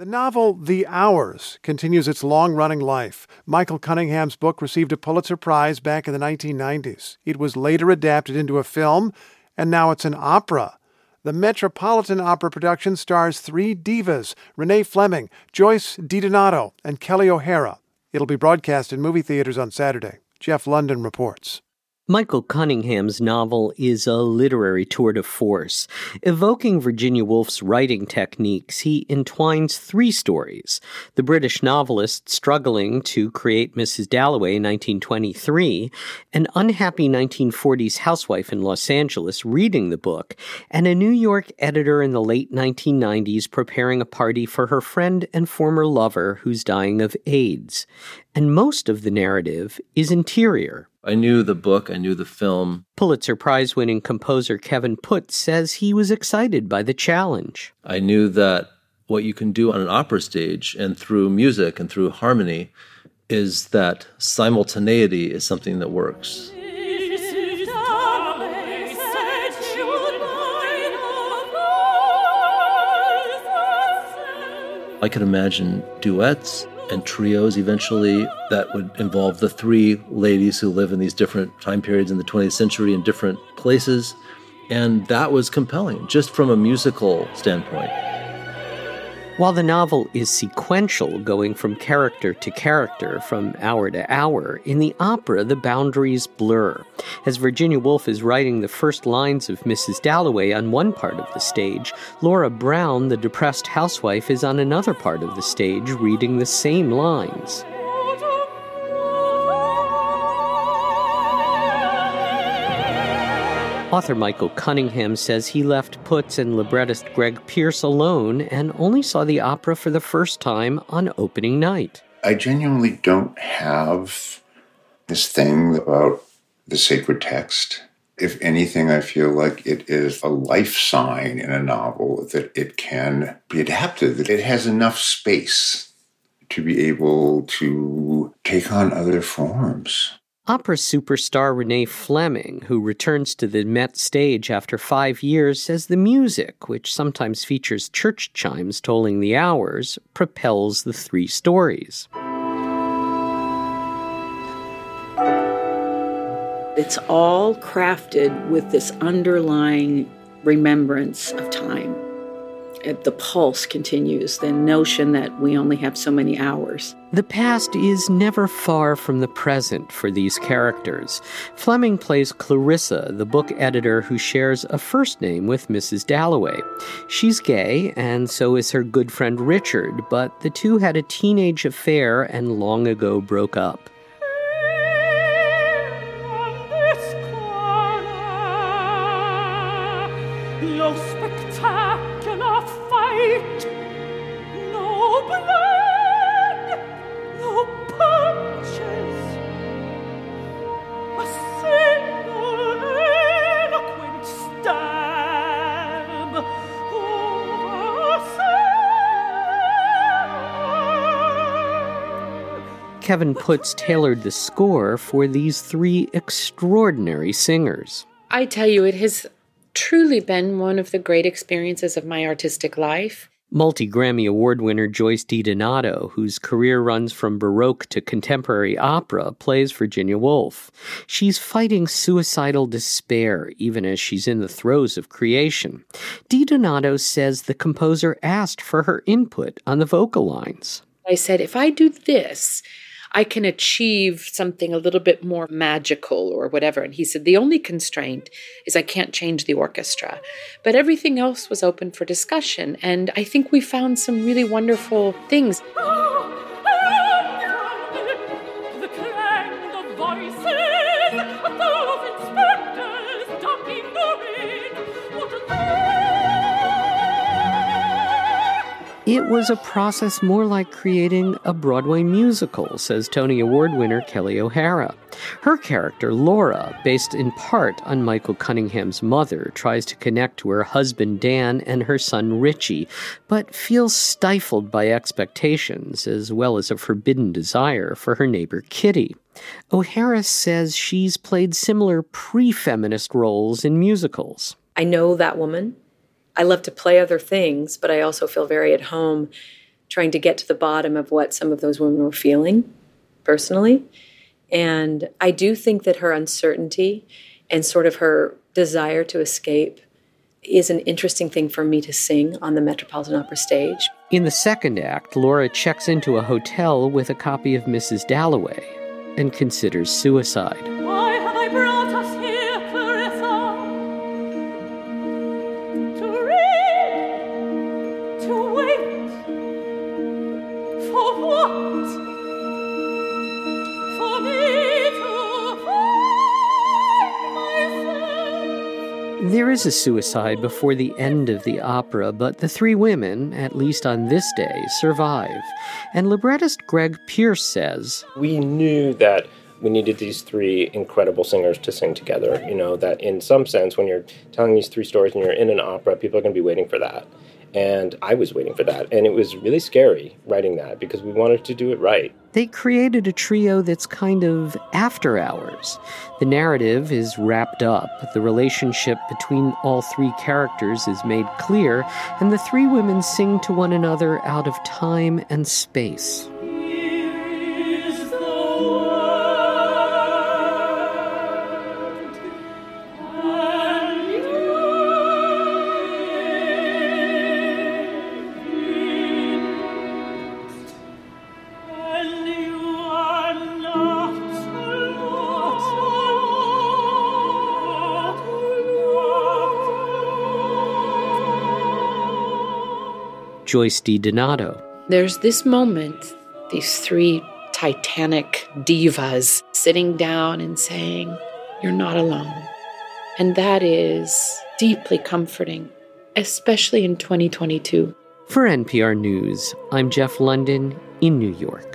The novel The Hours continues its long-running life. Michael Cunningham's book received a Pulitzer Prize back in the 1990s. It was later adapted into a film, and now it's an opera. The Metropolitan Opera production stars three divas, Renee Fleming, Joyce DiDonato, and Kelly O'Hara. It'll be broadcast in movie theaters on Saturday. Jeff London reports. Michael Cunningham's novel is a literary tour de force. Evoking Virginia Woolf's writing techniques, he entwines three stories. The British novelist struggling to create Mrs. Dalloway in 1923, an unhappy 1940s housewife in Los Angeles reading the book, and a New York editor in the late 1990s preparing a party for her friend and former lover who's dying of AIDS. And most of the narrative is interior. I knew the book, I knew the film. Pulitzer Prize-winning composer Kevin Putt says he was excited by the challenge. I knew that what you can do on an opera stage and through music and through harmony is that simultaneity is something that works. I could imagine duets and trios eventually that would involve the three ladies who live in these different time periods in the 20th century in different places. And that was compelling, just from a musical standpoint. While the novel is sequential, going from character to character, from hour to hour, in the opera the boundaries blur. As Virginia Woolf is writing the first lines of Mrs. Dalloway on one part of the stage, Laura Brown, the depressed housewife, is on another part of the stage reading the same lines. Author Michael Cunningham says he left Putz and librettist Greg Pierce alone and only saw the opera for the first time on opening night. I genuinely don't have this thing about the sacred text. If anything, I feel like it is a life sign in a novel that it can be adapted, that it has enough space to be able to take on other forms. Opera superstar Renee Fleming, who returns to the Met stage after 5 years, says the music, which sometimes features church chimes tolling the hours, propels the three stories. It's all crafted with this underlying remembrance of time. The pulse continues, the notion that we only have so many hours. The past is never far from the present for these characters. Fleming plays Clarissa, the book editor who shares a first name with Mrs. Dalloway. She's gay, and so is her good friend Richard, but the two had a teenage affair and long ago broke up. No spectacular fight, no blood, no punches, a single eloquent stab over sand. Kevin Putz tailored the score for these three extraordinary singers. I tell you, it has truly been one of the great experiences of my artistic life. Multi-Grammy Award winner Joyce DiDonato, whose career runs from Baroque to contemporary opera, plays Virginia Woolf. She's fighting suicidal despair, even as she's in the throes of creation. DiDonato says the composer asked for her input on the vocal lines. I said, if I do this, I can achieve something a little bit more magical or whatever. And he said, the only constraint is I can't change the orchestra. But everything else was open for discussion. And I think we found some really wonderful things. The clang of voices, a thousand specters darkening the wind. What a It was a process more like creating a Broadway musical, says Tony Award winner Kelly O'Hara. Her character, Laura, based in part on Michael Cunningham's mother, tries to connect to her husband Dan and her son Richie, but feels stifled by expectations, as well as a forbidden desire for her neighbor Kitty. O'Hara says she's played similar pre-feminist roles in musicals. I know that woman. I love to play other things, but I also feel very at home trying to get to the bottom of what some of those women were feeling personally. And I do think that her uncertainty and sort of her desire to escape is an interesting thing for me to sing on the Metropolitan Opera stage. In the second act, Laura checks into a hotel with a copy of Mrs. Dalloway and considers suicide. Why have I brought us here, Clarissa? To read, to wait. For what? For me to find myself. There is a suicide before the end of the opera, but the three women, at least on this day, survive. And librettist Greg Pierce says, we knew that we needed these three incredible singers to sing together. That in some sense, when you're telling these three stories and you're in an opera, people are going to be waiting for that. And I was waiting for that. And it was really scary writing that because we wanted to do it right. They created a trio that's kind of after hours. The narrative is wrapped up, the relationship between all three characters is made clear, and the three women sing to one another out of time and space. Joyce DiDonato. There's this moment, these three titanic divas sitting down and saying, "You're not alone." And that is deeply comforting, especially in 2022. For NPR News, I'm Jeff London in New York.